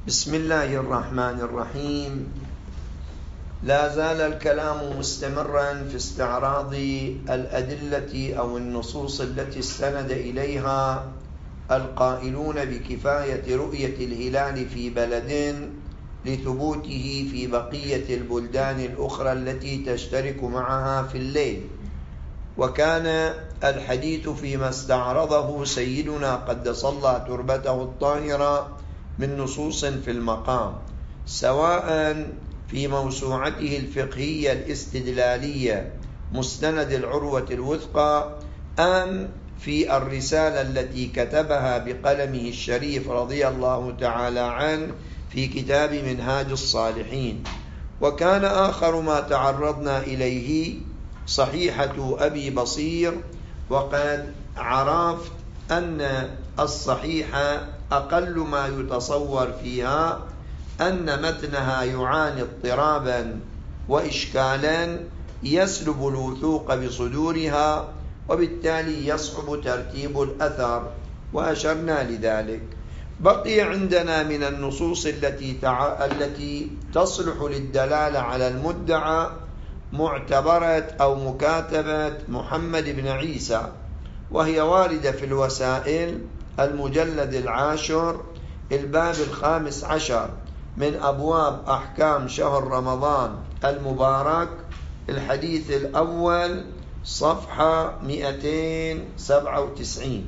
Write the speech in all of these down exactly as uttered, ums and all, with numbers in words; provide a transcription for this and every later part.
بسم الله الرحمن الرحيم. لا زال الكلام مستمرا في استعراض الأدلة أو النصوص التي استند إليها القائلون بكفاية رؤية الهلال في بلد لثبوته في بقية البلدان الأخرى التي تشترك معها في الليل. وكان الحديث فيما استعرضه سيدنا قدس الله تربته الطاهرة من نصوص في المقام، سواء في موسوعته الفقهية الاستدلالية مستند العروة الوثقى، أم في الرسالة التي كتبها بقلمه الشريف رضي الله تعالى عنه في كتاب منهاج الصالحين. وكان آخر ما تعرضنا إليه صحيحة أبي بصير، وقد عرفت أن الصحيحة أقل ما يتصور فيها أن متنها يعاني اضطرابا وإشكالا يسلب الوثوق بصدورها، وبالتالي يصعب ترتيب الأثر، وأشرنا لذلك. بقي عندنا من النصوص التي تع... التي تصلح للدلالة على المدعى معتبرة أو مكاتبة محمد بن عيسى، وهي واردة في الوسائل المجلد العاشر الباب الخامس عشر من أبواب أحكام شهر رمضان المبارك، الحديث الأول صفحة مئتين وسبعة وتسعين.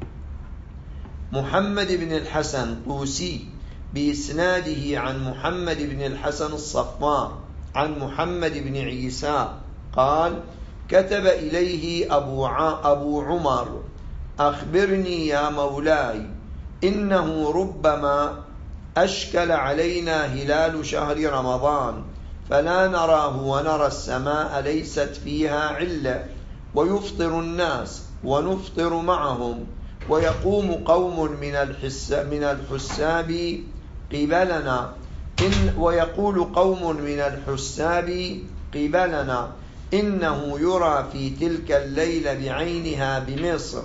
محمد بن الحسن طوسي بإسناده عن محمد بن الحسن الصفار عن محمد بن عيسى قال: كتب إليه أبو, أبو عمر: أخبرني يا مولاي، إنه ربما أشكل علينا هلال شهر رمضان، فلا نراه ونرى السماء ليست فيها علة، ويفطر الناس ونفطر معهم، ويقوم قوم من من الحساب قبلنا إن ويقول قوم من الحساب قبلنا إنه يرى في تلك الليلة بعينها بمصر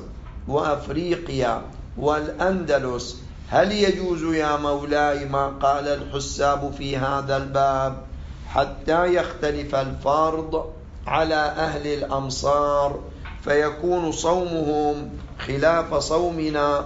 وأفريقيا والأندلس. هل يجوز يا مولاي ما قال الحساب في هذا الباب، حتى يختلف الفرض على أهل الأمصار، فيكون صومهم خلاف صومنا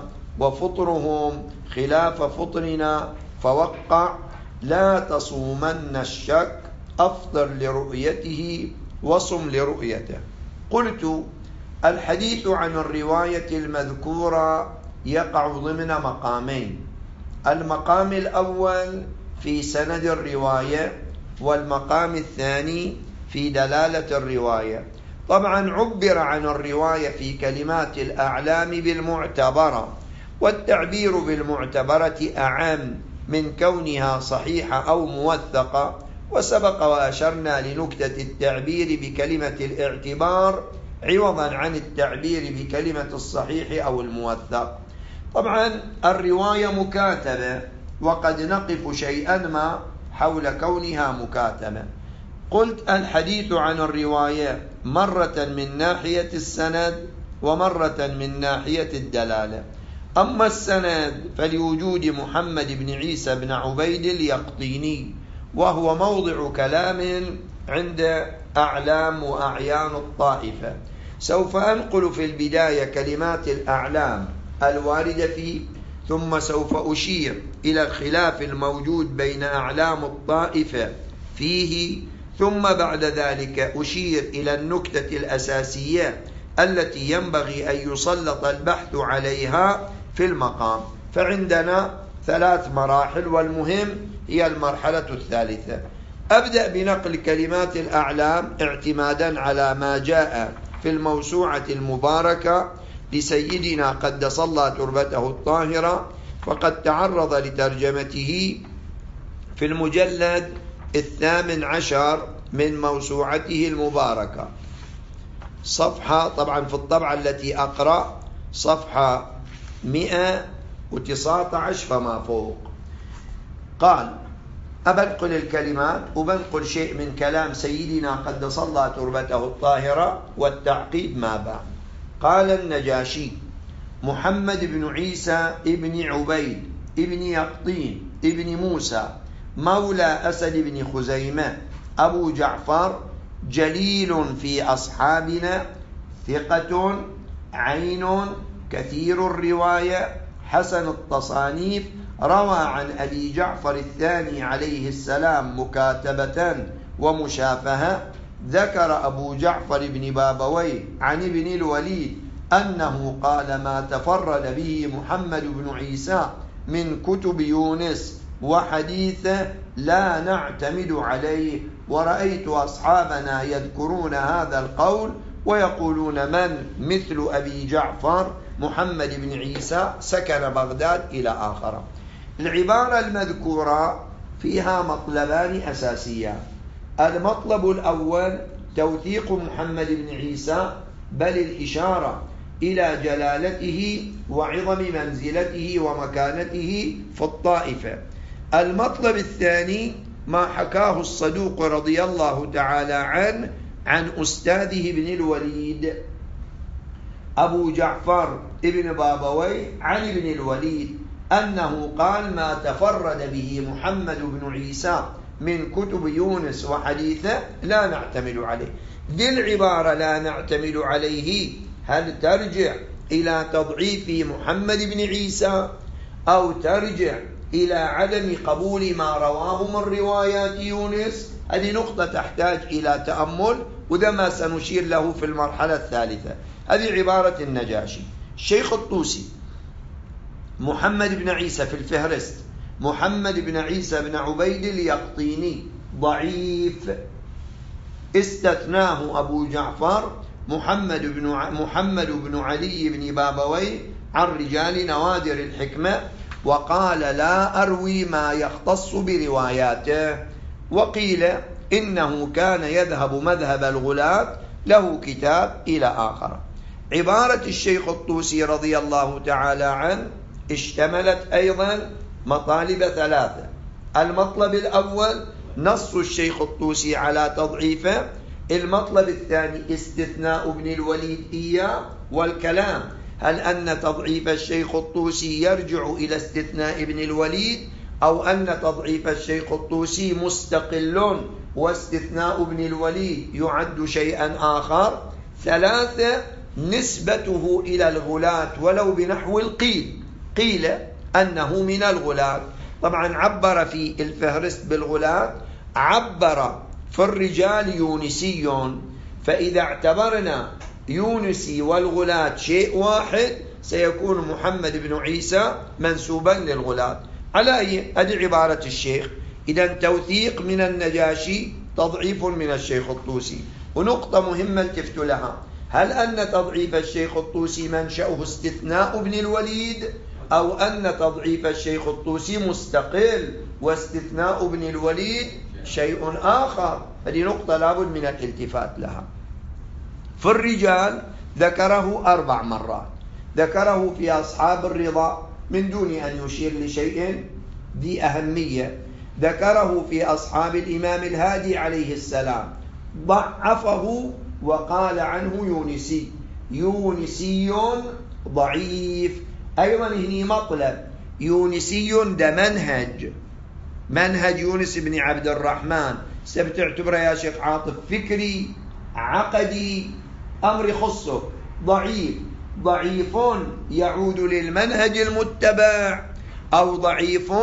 وفطرهم خلاف فطرنا، فوقع: لا تصومن الشك، أفطر لرؤيته وصم لرؤيته. قلت: الحديث عن الرواية المذكورة يقع ضمن مقامين: المقام الأول في سند الرواية، والمقام الثاني في دلالة الرواية. طبعا عبر عن الرواية في كلمات الأعلام بالمعتبرة، والتعبير بالمعتبرة أعم من كونها صحيحة أو موثقة، وسبق وأشرنا لنكتة التعبير بكلمة الاعتبار عوضا عن التعبير بكلمة الصحيح أو الموثق. طبعا الرواية مكاتبة، وقد نقف شيئا ما حول كونها مكاتبة. قلت: الحديث عن الرواية مرة من ناحية السند ومرة من ناحية الدلالة. أما السند فلوجود محمد بن عيسى بن عبيد اليقطيني، وهو موضع كلام عند أعلام وأعيان الطائفة. سوف أنقل في البداية كلمات الأعلام الواردة فيه، ثم سوف أشير إلى الخلاف الموجود بين أعلام الطائفة فيه، ثم بعد ذلك أشير إلى النكتة الأساسية التي ينبغي أن يسلط البحث عليها في المقام. فعندنا ثلاث مراحل، والمهم هي المرحلة الثالثة. أبدأ بنقل كلمات الأعلام اعتمادا على ما جاء في الموسوعة المباركة لسيدنا قدس الله تربته الطاهرة، فقد تعرض لترجمته في المجلد الثامن عشر من موسوعته المباركة، صفحة طبعا في الطبعة التي أقرأ صفحة مئة وتسعة عشر فما فوق. قال: أبنقل الكلمات وبنقل شيء من كلام سيدنا قدس الله تربته الطاهرة والتعقيب ما بعد. قال النجاشي: محمد بن عيسى ابن عبيد ابن يقطين ابن موسى مولى أسد بن خزيمة أبو جعفر جليل في أصحابنا، ثقة، عين، كثير الرواية، حسن التصانيف، روى عن أبي جعفر الثاني عليه السلام مكاتبة ومشافهة. ذكر أبو جعفر بن بابويه عن ابن الوليد أنه قال: ما تفرد به محمد بن عيسى من كتب يونس وحديثه لا نعتمد عليه. ورأيت أصحابنا يذكرون هذا القول ويقولون: من مثل أبي جعفر محمد بن عيسى سكن بغداد إلى آخره. العبارة المذكورة فيها مطلبان أساسيان. المطلب الأول توثيق محمد بن عيسى، بل الإشارة إلى جلالته وعظم منزلته ومكانته في الطائفة. المطلب الثاني ما حكاه الصدوق رضي الله تعالى عنه عن أستاذه ابن الوليد أبو جعفر ابن بابويه عن ابن الوليد أنه قال: ما تفرد به محمد بن عيسى من كتب يونس وحديثه لا نعتمد عليه. ذي العبارة لا نعتمد عليه هل ترجع إلى تضعيف محمد بن عيسى أو ترجع إلى عدم قبول ما رواه من روايات يونس؟ هذه نقطة تحتاج إلى تأمل، وده ما سنشير له في المرحلة الثالثة. هذه عبارة النجاشي. الشيخ الطوسي محمد بن عيسى في الفهرست محمد بن عيسى بن عبيد اليقطيني ضعيف، استثناه أبو جعفر محمد بن محمد بن علي بن بابويه عن رجال نوادر الحكمة، وقال: لا أروي ما يختص برواياته. وقيل إنه كان يذهب مذهب الغلاة، له كتاب إلى آخر. عبارة الشيخ الطوسي رضي الله تعالى عنه اشتملت أيضا مطالب ثلاثة. المطلب الأول نص الشيخ الطوسي على تضعيفه. المطلب الثاني استثناء ابن الوليد إياه، والكلام هل أن تضعيف الشيخ الطوسي يرجع إلى استثناء ابن الوليد، أو أن تضعيف الشيخ الطوسي مستقل واستثناء ابن الوليد يعد شيئا آخر. ثلاثة نسبته إلى الغلاة ولو بنحو القيل، قيل أنه من الغلاة. طبعا عبر في الفهرست بالغلاة، عبر في الرجال يونسي، فإذا اعتبرنا يونسي والغلاة شيء واحد سيكون محمد بن عيسى منسوبا للغلاة. على أي هذه عبارة الشيخ. إذا توثيق من النجاشي، تضعيف من الشيخ الطوسي. ونقطة مهمة التفت لها: هل أن تضعيف الشيخ الطوسي منشأه استثناء ابن الوليد، أو أن تضعيف الشيخ الطوسي مستقل واستثناء ابن الوليد شيء آخر؟ هذه نقطة لابد من الالتفات لها. في الرجال ذكره أربع مرات، ذكره في أصحاب الرضا من دون أن يشير لشيء ذي أهمية، ذكره في أصحاب الإمام الهادي عليه السلام، ضعفه وقال عنه يونسي يونسي ضعيف. أيضا هنا مطلب يونسي ده منهج منهج يونس بن عبد الرحمن، سبتعتبره يا شيخ عاطف فكري عقدي أمر يخصه. ضعيف ضعيف يعود للمنهج المتبع، أو ضعيف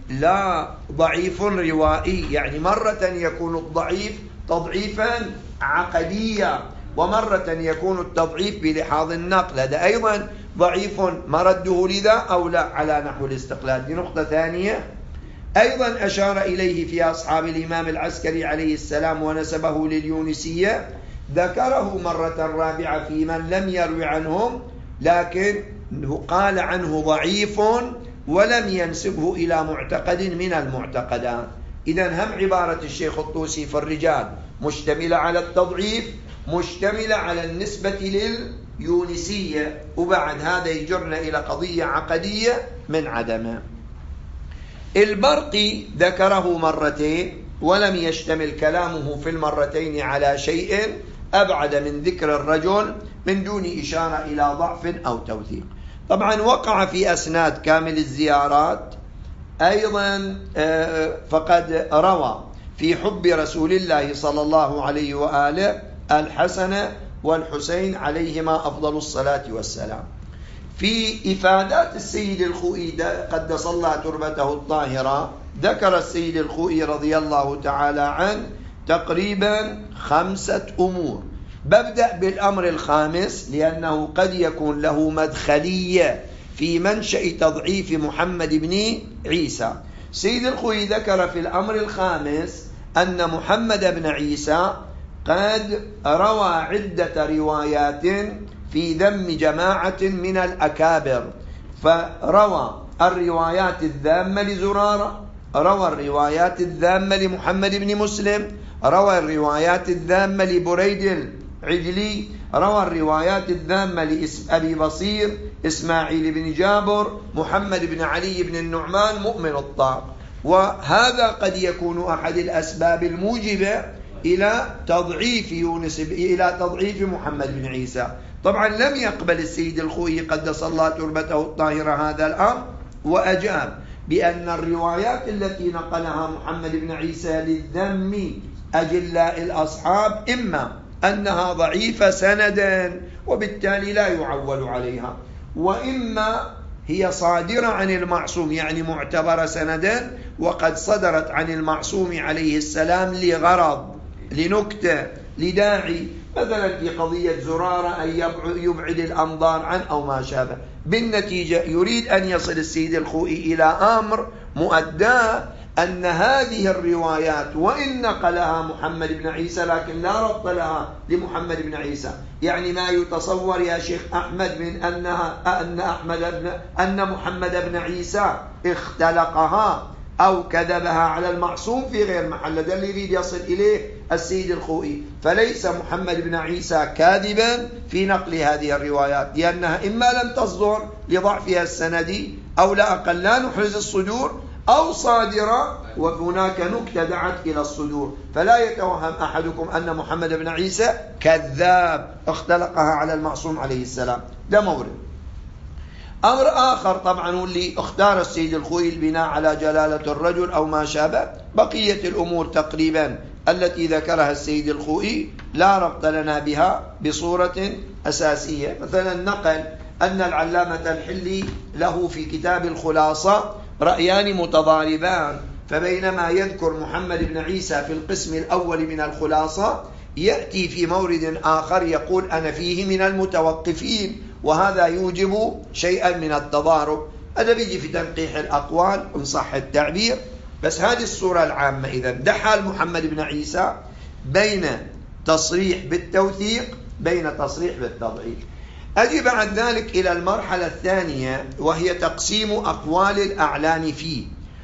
لا ضعيف روائي، يعني مرة يكون الضعيف تضعيفا عقديا، ومرة يكون التضعيف بلحاظ النقل. هذا أيضا ضعيف مرده لذا أو لا على نحو الاستقلال. دي نقطة ثانية. أيضا أشار إليه في أصحاب الإمام العسكري عليه السلام ونسبه لليونسية، ذكره مرة رابعة في من لم يروي عنهم، لكن قال عنه ضعيف ولم ينسبه إلى معتقد من المعتقدات. إذن هم عبارة الشيخ الطوسي في الرجال مشتملة على التضعيف، مشتملة على النسبة لليونسية، وبعد هذا يجرنا إلى قضية عقدية من عدمه. البرقي ذكره مرتين ولم يشتمل كلامه في المرتين على شيء أبعد من ذكر الرجل من دون إشارة إلى ضعف أو توثيق. طبعا وقع في أسناد كامل الزيارات أيضا فقد روى في حب رسول الله صلى الله عليه وآله الحسن والحسين عليهما أفضل الصلاة والسلام. في إفادات السيد الخوئي قدس الله تربته الطاهرة ذكر السيد الخوئي رضي الله تعالى عنه تقريبا خمسة أمور. ببدأ بالأمر الخامس لأنه قد يكون له مدخلية في منشأ تضعيف محمد بن عيسى. سيد الخوئي ذكر في الأمر الخامس أن محمد بن عيسى قد روى عدة روايات في ذم جماعة من الأكابر، فروى الروايات الذامة لزرارة، روى الروايات الذامة لمحمد بن مسلم، روى الروايات الذامة لبريد العجلي، روى الروايات الذامة لأبي بصير إسماعيل بن جابر، محمد بن علي بن النعمان مؤمن الطاق. وهذا قد يكون أحد الأسباب الموجبة إلى تضعيف يونس إلى تضعيف محمد بن عيسى. طبعا لم يقبل السيد الخوئي قدس الله تربته الطاهرة هذا الأمر، وأجاب بأن الروايات التي نقلها محمد بن عيسى للذم أجلاء الأصحاب إما أنها ضعيفة سندا وبالتالي لا يعول عليها، وإما هي صادرة عن المعصوم يعني معتبرة سندا وقد صدرت عن المعصوم عليه السلام لغرض، لنكتة، لداعي، مثلا في قضية زرارة أن يبعد الأنظار عن أو ما شابه. بالنتيجة يريد أن يصل السيد الخوئي إلى أمر مؤداه أن هذه الروايات وإن نقلها محمد بن عيسى لكن لا ربط لها لمحمد بن عيسى. يعني ما يتصور يا شيخ أحمد من أنها أن أحمد بن أن محمد بن عيسى اختلقها أو كذبها على المعصوم في غير محل، ده اللي يريد يصل إليه السيد الخوئي. فليس محمد بن عيسى كاذبا في نقل هذه الروايات، لأنها إما لم تصدر لضعفها السندي أو لا أقل لا نحرز الصدور، أو صادرة وهناك نكتة دعت إلى الصدور. فلا يتوهم أحدكم أن محمد بن عيسى كذاب اختلقها على المعصوم عليه السلام. ده مورد. أمر آخر طبعا واللي اختار السيد الخوئي البناء على جلالة الرجل أو ما شابه، بقية الأمور تقريبا التي ذكرها السيد الخوئي لا ربط لنا بها بصورة أساسية. مثلا نقل أن العلامة الحلي له في كتاب الخلاصة رأيان متضاربان، فبينما يذكر محمد بن عيسى في القسم الأول من الخلاصة يأتي في مورد آخر يقول أنا فيه من المتوقفين، وهذا يوجب شيئا من التضارب. هذا بيجي في تنقيح الأقوال إن صح التعبير. بس هذه الصورة العامة. إذا ده حال محمد بن عيسى بين تصريح بالتوثيق بين تصريح بالتضعيف. أجي بعد ذلك إلى المرحلة الثانية وهي تقسيم أقوال الأعلام فيه،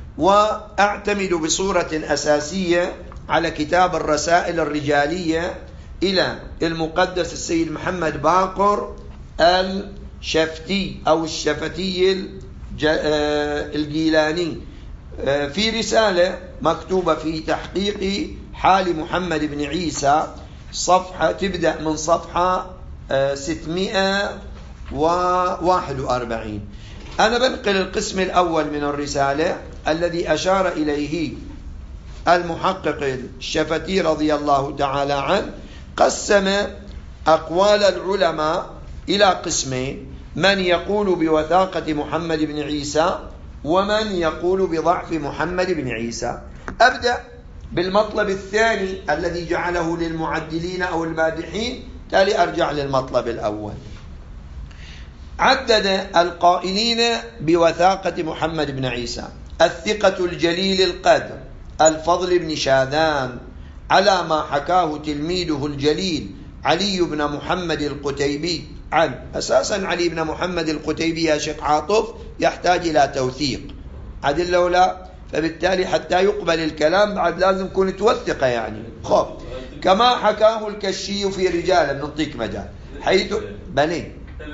وأعتمد بصورة أساسية على كتاب الرسائل الرجالية إلى المقدس السيد محمد باقر الشفتي أو الشفتي الجيلاني في رسالة مكتوبة في تحقيق حال محمد بن عيسى، صفحة تبدأ من صفحة ستمائة وواحد وأربعين. أنا بنقل القسم الأول من الرسالة الذي أشار إليه المحقق الشفتي رضي الله تعالى عنه. قسم أقوال العلماء إلى قسمين: من يقول بوثاقة محمد بن عيسى ومن يقول بضعف محمد بن عيسى. أبدأ بالمطلب الثاني الذي جعله للمعدلين أو المادحين، تالي أرجع للمطلب الأول. عدد القائلين بوثاقة محمد بن عيسى: الثقة الجليل القدر الفضل بن شاذان، على ما حكاه تلميذه الجليل علي بن محمد القتيبي عنه. أساسا علي بن محمد القتيبي يا شيخ عاطف يحتاج إلى توثيق، عدل لو لا فبالتالي حتى يقبل الكلام بعد لازم يكون توثقه يعني. خب كما حكاه الكشي في رجال، نعطيك مجال حيث بني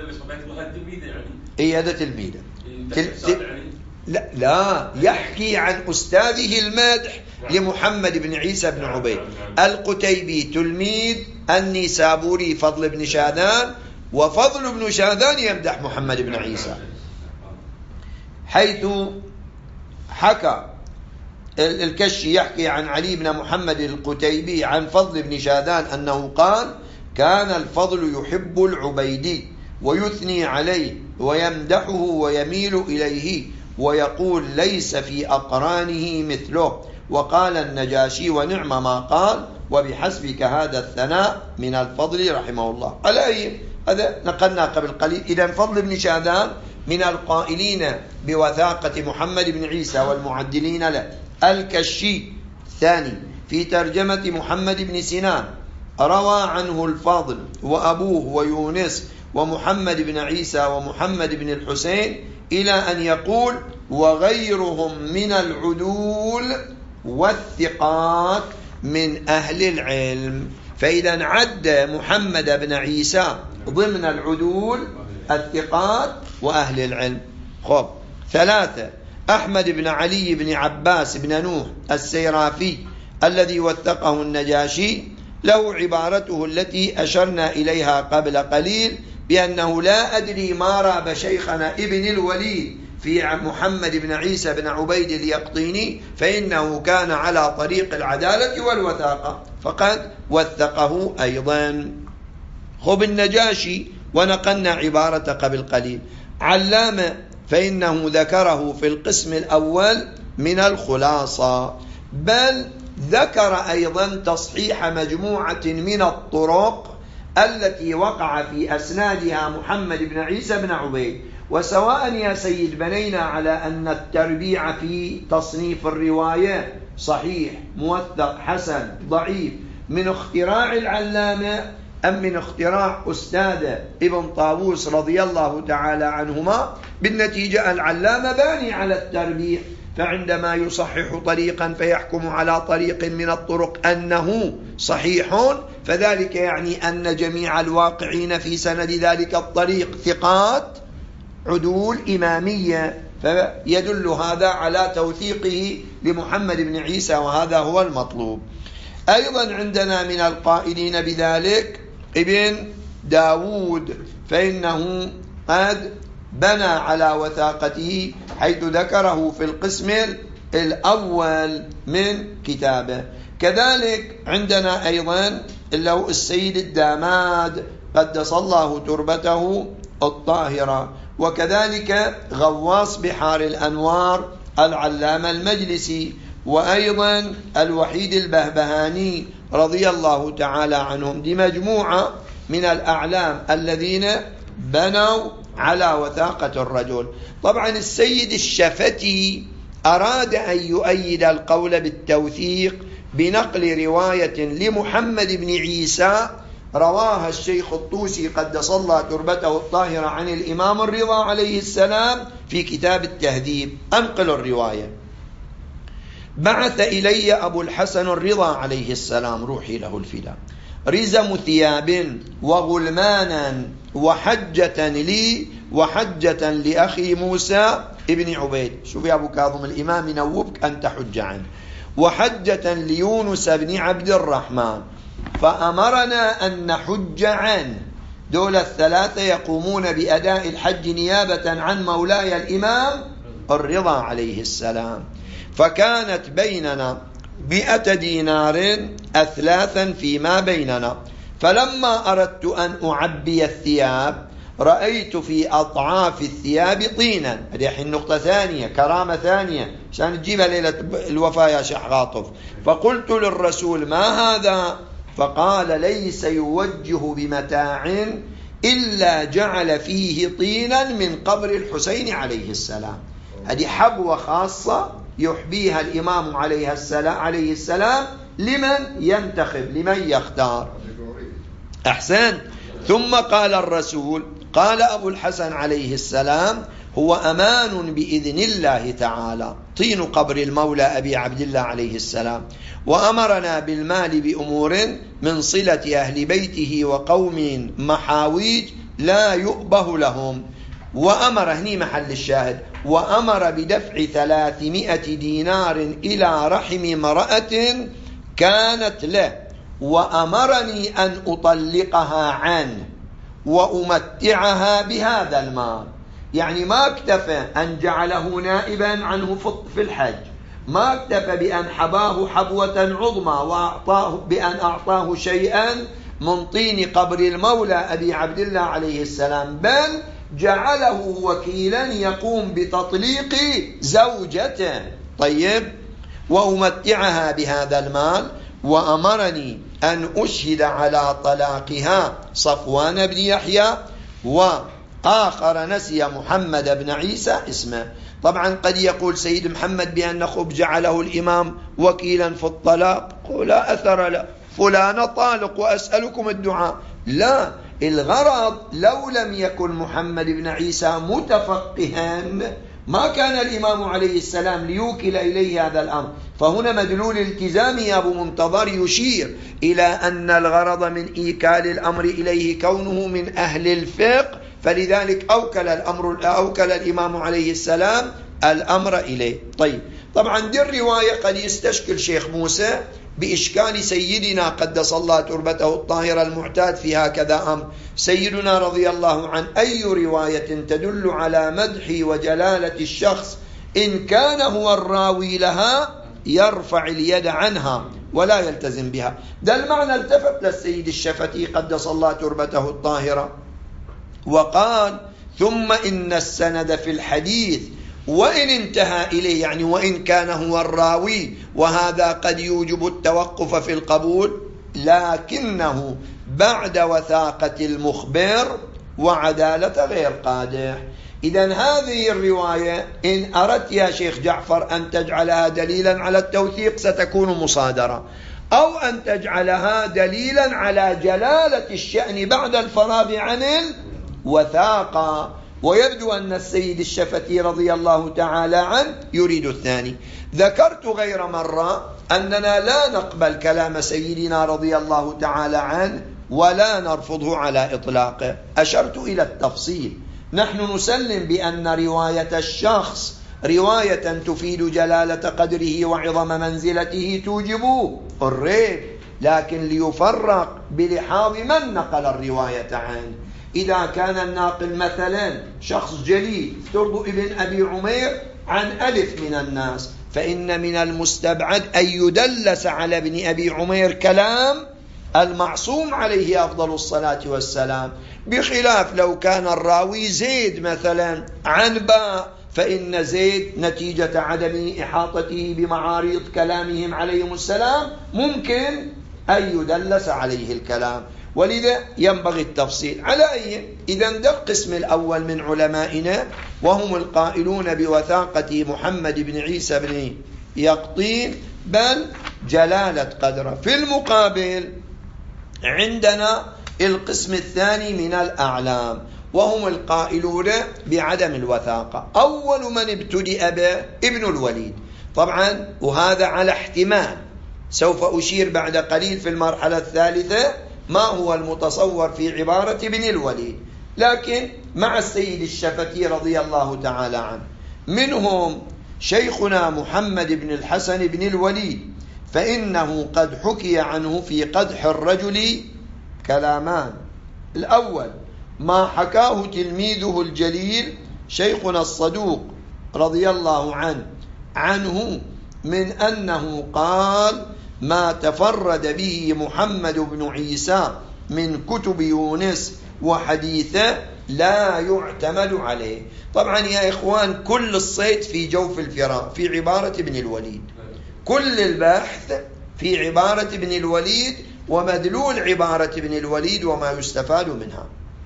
اي هذا تلميذه تل... تل... لا لا يحكي عن أستاذه المادح لمحمد بن عيسى بن عبيد القتيبي تلميذ النيسابوري فضل بن شاذان، وفضل بن شاذان يمدح محمد بن عيسى، حيث حكى الكشي يحكي عن علي بن محمد القتيبي عن فضل بن شاذان أنه قال: كان الفضل يحب العبيدي ويثني عليه ويمدحه ويميل إليه ويقول: ليس في أقرانه مثله. وقال النجاشي: ونعم ما قال، وبحسبك هذا الثناء من الفضل رحمه الله. على أي هذا نقلنا قبل قليل. إذن فضل بن شاذان من القائلين بوثاقة محمد بن عيسى والمعدلين له. الكشي ثاني في ترجمة محمد بن سنان روى عنه الفضل وأبوه ويونس ومحمد بن عيسى ومحمد بن الحسين إلى أن يقول: وغيرهم من العدول والثقات من أهل العلم. فإذا عد محمد بن عيسى ضمن العدول، الثقات، وأهل العلم. خب ثلاثة: أحمد بن علي بن عباس بن نوح السيرافي الذي وثقه النجاشي، له عبارته التي أشرنا إليها قبل قليل بأنه: لا أدري ما راب شيخنا ابن الوليد في محمد بن عيسى بن عبيد اليقطيني، فإنه كان على طريق العدالة والوثاقة، فقد وثقه أيضا. خب النجاشي ونقلنا عبارة قبل قليل. علامة فإنه ذكره في القسم الأول من الخلاصة، بل ذكر أيضا تصحيح مجموعة من الطرق التي وقع في أسنادها محمد بن عيسى بن عبيد. وسواء يا سيد بنينا على أن التربيع في تصنيف الرواية صحيح، موثق، حسن، ضعيف من اختراع العلامة أم من اختراع أستاذه ابن طاووس رضي الله تعالى عنهما، بالنتيجة العلامة باني على التربيع، فعندما يصحح طريقا فيحكم على طريق من الطرق أنه صحيح، فذلك يعني أن جميع الواقعين في سند ذلك الطريق ثقات عدول إمامية، فيدل هذا على توثيقه لمحمد بن عيسى، وهذا هو المطلوب. أيضا عندنا من القائلين بذلك ابن داود، فإنه قد بنى على وثاقته حيث ذكره في القسم الأول من كتابه. كذلك عندنا أيضا اللو السيد الداماد قدس الله تربته الطاهرة، وكذلك غواص بحار الأنوار العلامة المجلسي، وأيضا الوحيد البهبهاني رضي الله تعالى عنهم. دي مجموعة من الأعلام الذين بنوا على وثاقة الرجل. طبعا السيد الشفتي أراد أن يؤيد القول بالتوثيق بنقل رواية لمحمد بن عيسى رواها الشيخ الطوسي قدس الله تربته الطاهرة عن الإمام الرضا عليه السلام في كتاب التهذيب. أنقل الرواية: بعث إلي أبو الحسن الرضا عليه السلام، روحي له الفداء، رزم ثياب وغلمانا وحجة لي وحجة لأخي موسى ابن عبيد. شوف يا أبو كاظم، الإمام ينوبك أن تحج عنه. وحجة ليونس بن عبد الرحمن، فأمرنا أن نحج عنه. دول الثلاثة يقومون بأداء الحج نيابة عن مولاي الإمام الرضا عليه السلام. فكانت بيننا مئة دينار أثلاثا فيما بيننا. فلما أردت أن أعبي الثياب رأيت في أطعاف الثياب طينا. هذه النقطة ثانية، كرامة ثانية عشان تجيبها ليلة الوفاة يا شيخ عاطف. فقلت للرسول: ما هذا؟ فقال: ليس يوجه بمتاع إلا جعل فيه طينا من قبر الحسين عليه السلام. هذه حبوة خاصة يحبيها الإمام عليه السلام, عليه السلام لمن ينتخب، لمن يختار. أحسن. ثم قال الرسول، قال أبو الحسن عليه السلام: هو أمان بإذن الله تعالى، طين قبر المولى أبي عبد الله عليه السلام، وأمرنا بالمال بأمور من صلة أهل بيته وقوم محاويج لا يؤبه لهم. وأمر، هني محل الشاهد، وأمر بدفع ثلاثمائة دينار إلى رحم امرأة كانت له، وأمرني أن أطلقها عنه وأمتعها بهذا المال. يعني ما اكتفى أن جعله نائبا عنه في الحج، ما اكتفى بأن حباه حبوة عظمى وأعطاه بأن أعطاه شيئا من طين قبر المولى أبي عبد الله عليه السلام، بل جعله وكيلا يقوم بتطليق زوجته. طيب، وأمتعها بهذا المال، وأمرني أن أشهد على طلاقها صفوان بن يحيى، وآخر نسي محمد بن عيسى اسمه. طبعا قد يقول سيد محمد بأن خب جعله الإمام وكيلا في الطلاق، لا أثر له، فلان طالق وأسألكم الدعاء. لا، الغرض لو لم يكن محمد بن عيسى متفقها ما كان الإمام عليه السلام ليوكل إليه هذا الأمر. فهنا مدلول التزام يا أبو منتظر يشير إلى أن الغرض من إيكال الأمر إليه كونه من أهل الفقه، فلذلك أوكل الأمر أوكل الإمام عليه السلام الأمر إليه. طيب، طبعا دي الرواية قد يستشكل شيخ موسى بإشكال سيدنا قدس الله تربته الطاهرة المعتاد في هكذا أمر. سيدنا رضي الله عنه أي رواية تدل على مدح وجلالة الشخص إن كان هو الراوي لها يرفع اليد عنها ولا يلتزم بها. ده المعنى التفت للسيد الشفتي قدس الله تربته الطاهرة وقال: ثم إن السند في الحديث وإن انتهى إليه، يعني وإن كان هو الراوي، وهذا قد يوجب التوقف في القبول، لكنه بعد وثاقة المخبر وعدالة غير قادح. إذن هذه الرواية إن أردت يا شيخ جعفر أن تجعلها دليلا على التوثيق ستكون مصادرة، أو أن تجعلها دليلا على جلالة الشأن بعد الفراغ عن الوثاقة. ويبدو أن السيد الشفتي رضي الله تعالى عنه يريد الثاني. ذكرت غير مرة أننا لا نقبل كلام سيدنا رضي الله تعالى عنه ولا نرفضه على إطلاقه. أشرت إلى التفصيل. نحن نسلم بأن رواية الشخص رواية تفيد جلالة قدره وعظم منزلته توجب الريب، لكن ليفرق بلحاظ من نقل الرواية عنه. إذا كان الناقل مثلا شخص جليل افترض ابن أبي عمير عن ألف من الناس، فإن من المستبعد أن يدلس على ابن أبي عمير كلام المعصوم عليه أفضل الصلاة والسلام، بخلاف لو كان الراوي زيد مثلا عن باء، فإن زيد نتيجة عدم إحاطته بمعارض كلامهم عليهم السلام ممكن أن يدلس عليه الكلام، ولذا ينبغي التفصيل. على أي إذا ده القسم الأول من علمائنا، وهم القائلون بوثاقة محمد بن عيسى بن يقطين بل جلالة قدره. في المقابل عندنا القسم الثاني من الأعلام، وهم القائلون بعدم الوثاقة. أول من ابتدأ به ابن الوليد طبعا، وهذا على احتمال، سوف أشير بعد قليل في المرحلة الثالثة ما هو المتصور في عبارة ابن الوليد، لكن مع السيد الشفتي رضي الله تعالى عنه. منهم شيخنا محمد بن الحسن بن الوليد، فإنه قد حكي عنه في قدح الرجل كلامان. الأول ما حكاه تلميذه الجليل شيخنا الصدوق رضي الله عنه عنه من أنه قال: ما تفرد به محمد بن عيسى من كتب يونس وحديثه لا يعتمد عليه. طبعا يا إخوان كل الصيد في جوف الفراء في عبارة ابن الوليد، كل البحث في عبارة ابن الوليد ومدلول عبارة ابن الوليد وما يستفاد منها.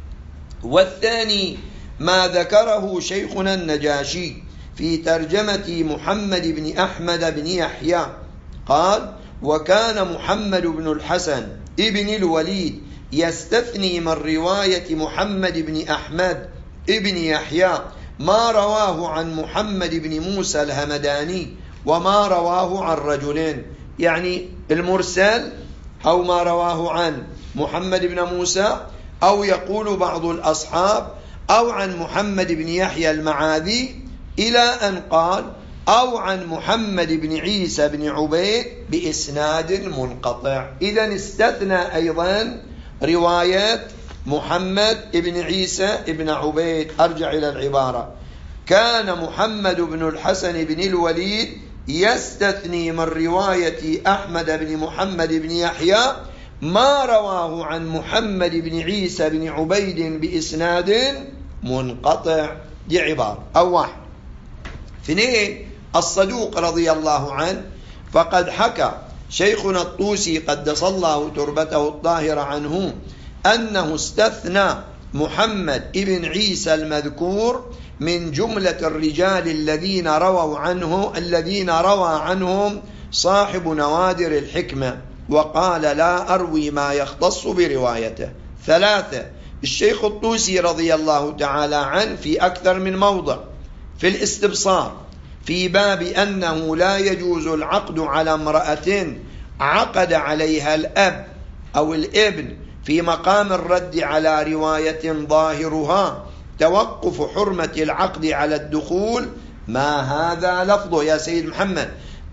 والثاني ما ذكره شيخنا النجاشي في ترجمة محمد بن أحمد بن يحيى، قال: وكان محمد بن الحسن ابن الوليد يستثني من رواية محمد بن أحمد ابن يحيى ما رواه عن محمد بن موسى الهمداني وما رواه عن رجلين، يعني المرسل أو ما رواه عن محمد بن موسى، أو يقول بعض الأصحاب أو عن محمد بن يحيى المعاذي، إلى أن قال أو عن محمد بن عيسى بن عبيد بإسناد منقطع. إذن استثنى أيضا روايات محمد بن عيسى بن عبيد. أرجع إلى العبارة: كان محمد بن الحسن بن الوليد يستثني من رواية أحمد بن محمد بن يحيى ما رواه عن محمد بن عيسى بن عبيد بإسناد منقطع. دي عبارة أو واحد. اثنين: الصدوق رضي الله عنه، فقد حكى شيخنا الطوسي قدس الله تربته الطاهرة عنه أنه استثنى محمد بن عيسى المذكور من جملة الرجال الذين رووا عنه الذين روى عنهم صاحب نوادر الحكمة، وقال: لا أروي ما يختص بروايته. ثلاثة: الشيخ الطوسي رضي الله تعالى عنه في أكثر من موضع في الاستبصار في باب أنه لا يجوز العقد على امرأة عقد عليها الأب أو الابن في مقام الرد على رواية ظاهرها توقف حرمة العقد على الدخول، ما هذا لفظه يا سيد محمد،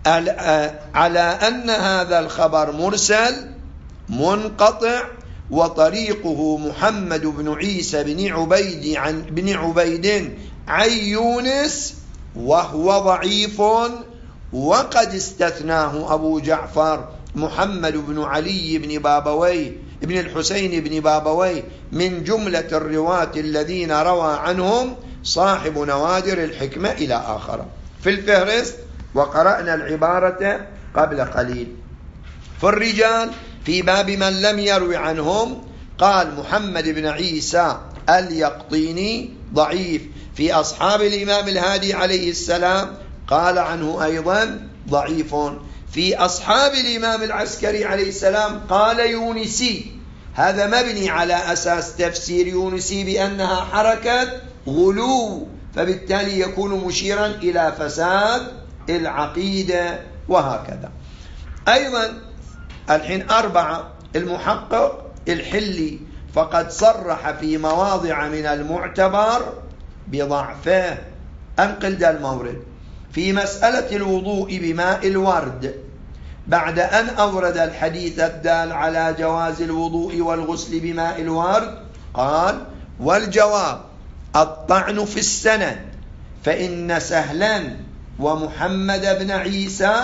على أن هذا الخبر مرسل منقطع وطريقه محمد بن عيسى بن عبيد عن بن عبيد عن يونس وهو ضعيف، وقد استثناه أبو جعفر محمد بن علي بن بابوي ابن الحسين بن بابوي من جملة الرواة الذين روى عنهم صاحب نوادر الحكمة إلى آخر في الفهرست. وقرأنا العبارة قبل قليل. في الرجال في باب من لم يروي عنهم قال: محمد بن عيسى اليقطيني ضعيف. في أصحاب الإمام الهادي عليه السلام قال عنه أيضا ضعيف. في أصحاب الإمام العسكري عليه السلام قال يونسي. هذا مبني على أساس تفسير يونسي بأنها حركة غلو، فبالتالي يكون مشيرا إلى فساد العقيدة وهكذا. أيضا الحين أربعة: المحقق الحلي فقد صرح في مواضع من المعتبر بضعفه. أنقل ذا المورد في مسألة الوضوء بماء الورد بعد أن أورد الحديث الدال على جواز الوضوء والغسل بماء الورد قال: والجواب الطعن في السند، فإن سهلا ومحمد بن عيسى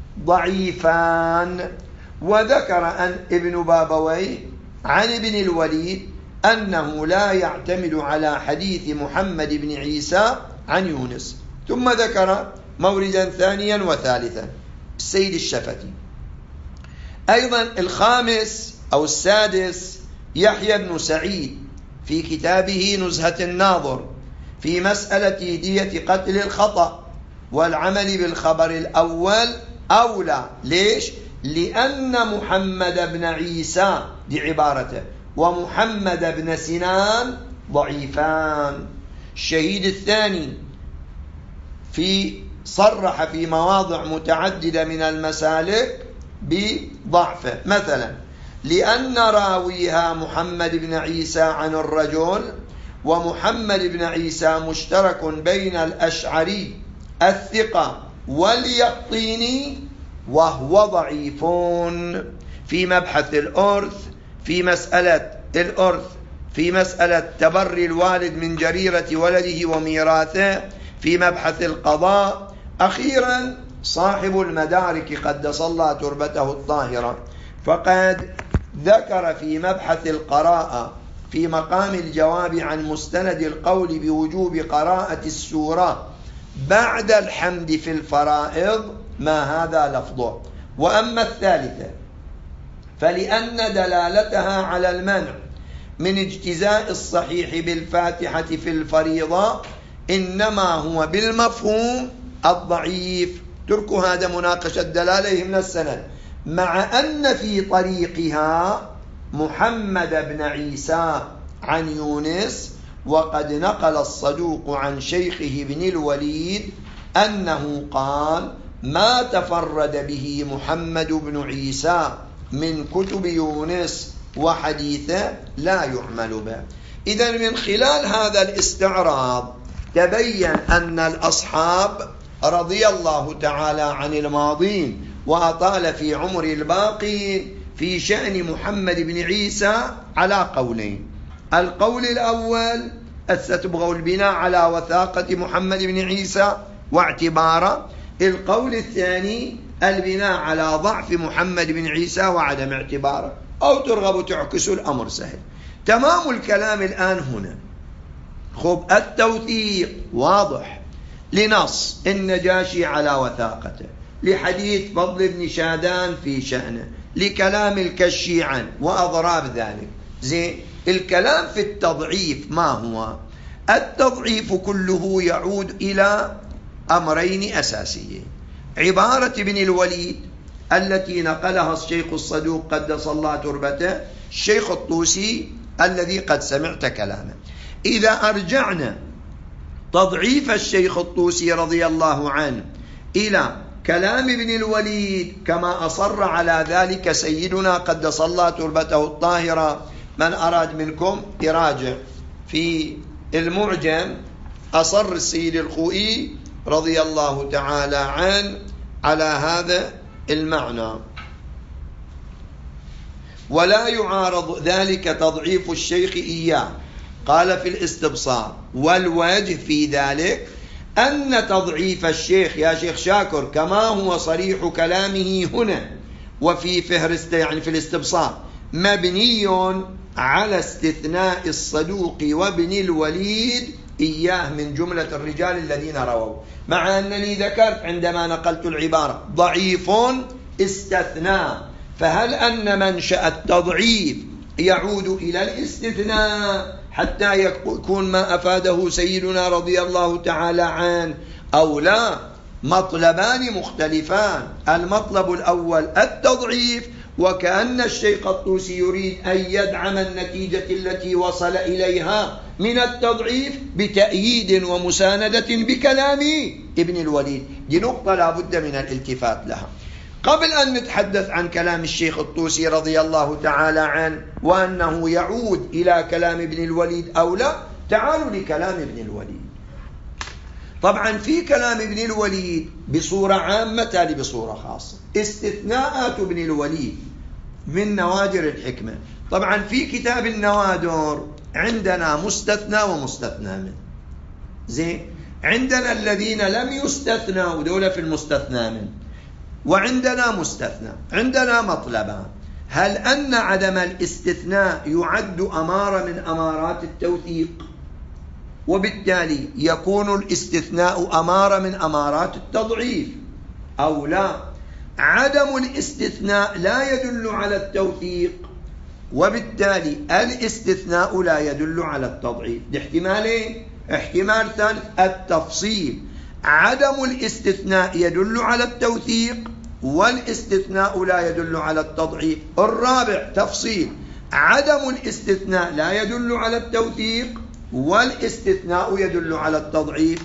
ضعيفان. وذكر أن ابن بابوي عن ابن الوليد أنه لا يعتمد على حديث محمد بن عيسى عن يونس. ثم ذكر موردا ثانيا وثالثا السيد الشفتي. أيضا الخامس أو السادس: يحيى بن سعيد في كتابه نزهة الناظر في مسألة دية قتل الخطأ والعمل بالخبر الأول أولى. ليش؟ لأن محمد بن عيسى دي عبارته ومحمد بن سنان ضعيفان. الشهيد الثاني في صرح في مواضع متعددة من المسالك بضعفه، مثلا: لأن راويها محمد بن عيسى عن الرجل، ومحمد بن عيسى مشترك بين الأشعري الثقة واليقطيني وهو ضعيف. في مبحث الأرث في مسألة الأرث في مسألة تبري الوالد من جريرة ولده وميراثه في مبحث القضاء. أخيرا صاحب المدارك قدس الله تربته الطاهرة فقد ذكر في مبحث القراءة في مقام الجواب عن مستند القول بوجوب قراءة السورة بعد الحمد في الفرائض ما هذا لفظه. وأما الثالثة فلأن دلالتها على المنع من اجتزاء الصحيح بالفاتحة في الفريضة إنما هو بالمفهوم الضعيف. ترك هذا مناقشة دلالة من السند، مع أن في طريقها محمد بن عيسى عن يونس، وقد نقل الصدوق عن شيخه بن الوليد أنه قال: ما تفرد به محمد بن عيسى من كتب يونس وحديثه لا يعمل به. إذن من خلال هذا الاستعراض تبين أن الأصحاب رضي الله تعالى عن الماضين وأطال في عمر الباقين في شأن محمد بن عيسى على قولين. القول الأول ستبغوا البناء على وثاقة محمد بن عيسى واعتباره. القول الثاني البناء على ضعف محمد بن عيسى وعدم اعتباره، أو ترغبوا تعكسوا الأمر سهل. تمام الكلام الآن هنا. خب التوثيق واضح لنص النجاشي على وثاقته، لحديث فضل بن شادان في شأنه، لكلام الكشي عنه وأضراب ذلك. زين، الكلام في التضعيف ما هو؟ التضعيف كله يعود إلى أمرين أساسيين: عبارة ابن الوليد التي نقلها الشيخ الصدوق قدس الله تربته، الشيخ الطوسي الذي قد سمعت كلامه. إذا أرجعنا تضعيف الشيخ الطوسي رضي الله عنه إلى كلام ابن الوليد كما أصر على ذلك سيدنا قدس الله تربته الطاهرة، من أراد منكم يراجع في المعجم، أصر السيد الخوئي رضي الله تعالى عنه على هذا المعنى. ولا يعارض ذلك تضعيف الشيخ إياه. قال في الاستبصار: والوجه في ذلك أن تضعيف الشيخ يا شيخ شاكر كما هو صريح كلامه هنا وفي فهرست يعني في الاستبصار مبني على استثناء الصدوق وابن الوليد إياه من جملة الرجال الذين رووا، مع أنني ذكرت عندما نقلت العبارة ضعيف استثناء. فهل أن منشأ التضعيف يعود إلى الاستثناء حتى يكون ما أفاده سيدنا رضي الله تعالى عنه، أو لا؟ مطلبان مختلفان. المطلب الأول التضعيف، وكأن الشيخ الطوسي يريد أن يدعم النتيجة التي وصل إليها من التضعيف بتأييد ومساندة بكلام ابن الوليد. دي نقطة لا بد من الالتفات لها. قبل أن نتحدث عن كلام الشيخ الطوسي رضي الله تعالى عنه وأنه يعود إلى كلام ابن الوليد أو لا، تعالوا لكلام ابن الوليد. طبعا في كلام ابن الوليد بصورة عامة تالي بصورة خاصة استثناءات ابن الوليد من نوادر الحكمة. طبعا في كتاب النوادر عندنا مستثنى ومستثنى منه. زين، عندنا الذين لم يستثنوا ودول في المستثنى منه، وعندنا مستثنى. عندنا مطلبان: هل أن عدم الاستثناء يعد أمارة من أمارات التوثيق، وبالتالي يكون الاستثناء أمارة من أمارات التضعيف، أو لا؟ عدم الاستثناء لا يدل على التوثيق، وبالتالي الاستثناء لا يدل على التضعيف. دي احتمالين. احتمال ثالث التفصيل: عدم الاستثناء يدل على التوثيق والاستثناء لا يدل على التضعيف. الرابع تفصيل: عدم الاستثناء لا يدل على التوثيق والاستثناء يدل على التضعيف.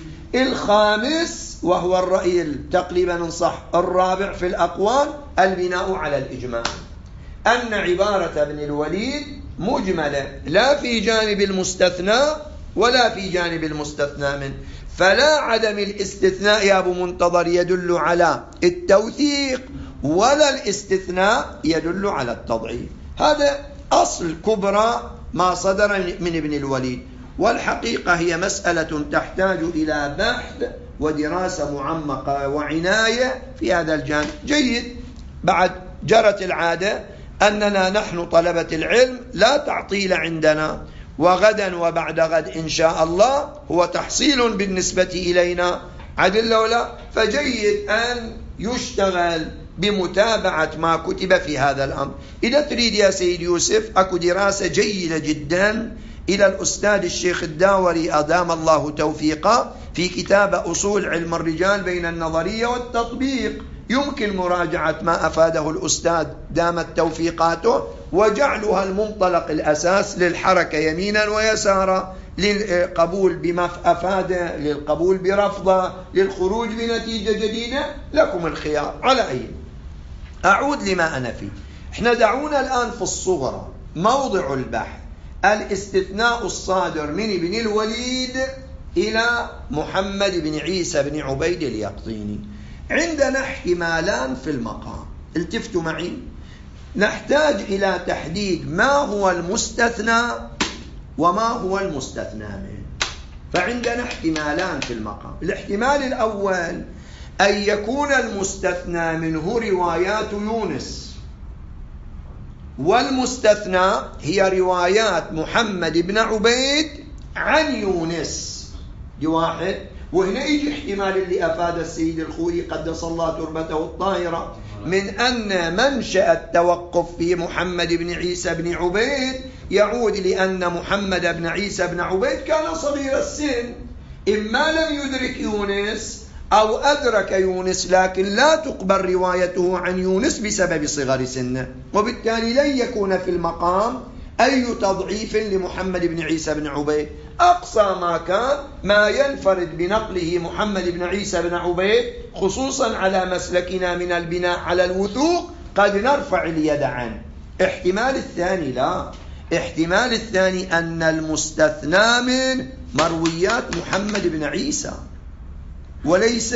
الخامس وهو الرأي تقريبا انصح الرابع في الأقوال البناء على الإجماع، أن عبارة ابن الوليد مجملة لا في جانب المستثنى ولا في جانب المستثنى منه، فلا عدم الاستثناء يا أبو منتظر يدل على التوثيق ولا الاستثناء يدل على التضعيف. هذا أصل كبرى ما صدر من ابن الوليد، والحقيقة هي مسألة تحتاج إلى بحث ودراسة معمقة وعناية في هذا الجانب. جيد، بعد جرت العادة أننا نحن طلبة العلم لا تعطيل عندنا، وغدا وبعد غد إن شاء الله هو تحصيل بالنسبة إلينا، عدل ولا؟ فجيد أن يشتغل بمتابعة ما كتب في هذا الأمر. إذا تريد يا سيد يوسف أكو دراسة جيدة جدا إلى الأستاذ الشيخ الداوري أدام الله توفيقه في كتاب أصول علم الرجال بين النظرية والتطبيق، يمكن مراجعة ما أفاده الأستاذ دامت توفيقاته وجعلها المنطلق الأساس للحركة يمينا ويسارا، للقبول بما أفاده، للقبول برفضه، للخروج بنتيجة جديدة. لكم الخيار. على أي أعود لما أنا فيه. احنا دعونا الآن في الصغرى موضع البحث الاستثناء الصادر من ابن الوليد إلى محمد بن عيسى بن عبيد اليقطيني. عندنا احتمالان في المقام، التفتوا معي. نحتاج إلى تحديد ما هو المستثنى وما هو المستثنى منه. فعندنا احتمالان في المقام. الاحتمال الأول أن يكون المستثنى منه روايات يونس، والمستثنى هي روايات محمد بن عبيد عن يونس. دي واحد. وهنا يجي احتمال اللي أفاد السيد الخوئي قدس الله تربته الطاهرة من أن منشأ التوقف في محمد بن عيسى بن عبيد يعود لأن محمد بن عيسى بن عبيد كان صغير السن، إما لم يدرك يونس أو أدرك يونس لكن لا تقبل روايته عن يونس بسبب صغر سنه، وبالتالي لن يكون في المقام أي تضعيف لمحمد بن عيسى بن عبيد. أقصى ما كان ما ينفرد بنقله محمد بن عيسى بن عبيد، خصوصا على مسلكنا من البناء على الوثوق، قد نرفع اليد عنه. احتمال الثاني لا، احتمال الثاني أن المستثنى من مرويات محمد بن عيسى وليس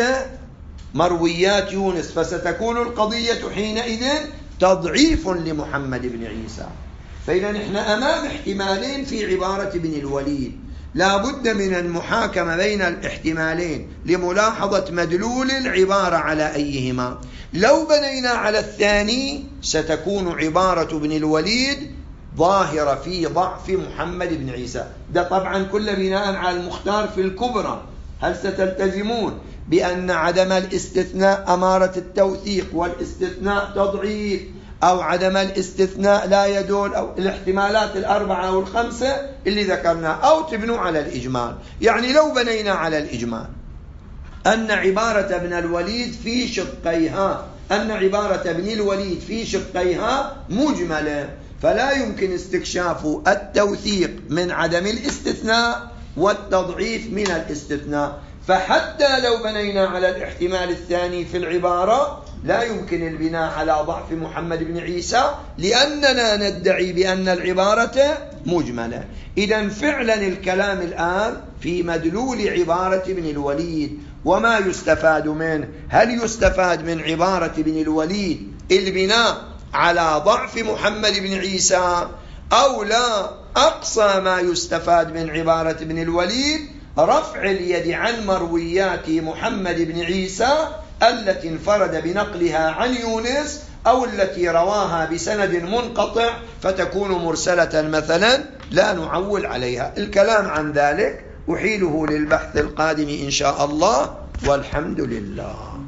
مرويات يونس، فستكون القضية حينئذ تضعيف لمحمد بن عيسى. فإذا نحن أمام احتمالين في عبارة ابن الوليد، لا بد من المحاكمة بين الاحتمالين لملاحظة مدلول العبارة على أيهما. لو بنينا على الثاني ستكون عبارة ابن الوليد ظاهرة في ضعف محمد بن عيسى. ده طبعا كل بناء على المختار في الكبرى. هل ستلتزمون بأن عدم الاستثناء أمارة التوثيق والاستثناء تضعيف، أو عدم الاستثناء لا يدل، أو الاحتمالات الأربعة أو الخمسة اللي ذكرناها، أو تبنوا على الإجمال؟ يعني لو بنينا على الإجمال أن عبارة ابن الوليد في شقيها أن عبارة ابن الوليد في شقيها مجملة، فلا يمكن استكشاف التوثيق من عدم الاستثناء والتضعيف من الاستثناء. فحتى لو بنينا على الاحتمال الثاني في العبارة لا يمكن البناء على ضعف محمد بن عيسى، لأننا ندعي بأن العبارة مجملة. إذن فعلا الكلام الآن في مدلول عبارة ابن الوليد وما يستفاد منه. هل يستفاد من عبارة ابن الوليد البناء على ضعف محمد بن عيسى أو لا؟ أقصى ما يستفاد من عبارة ابن الوليد رفع اليد عن مرويات محمد بن عيسى التي انفرد بنقلها عن يونس، أو التي رواها بسند منقطع فتكون مرسلة مثلا لا نعول عليها. الكلام عن ذلك أحيله للبحث القادم إن شاء الله، والحمد لله.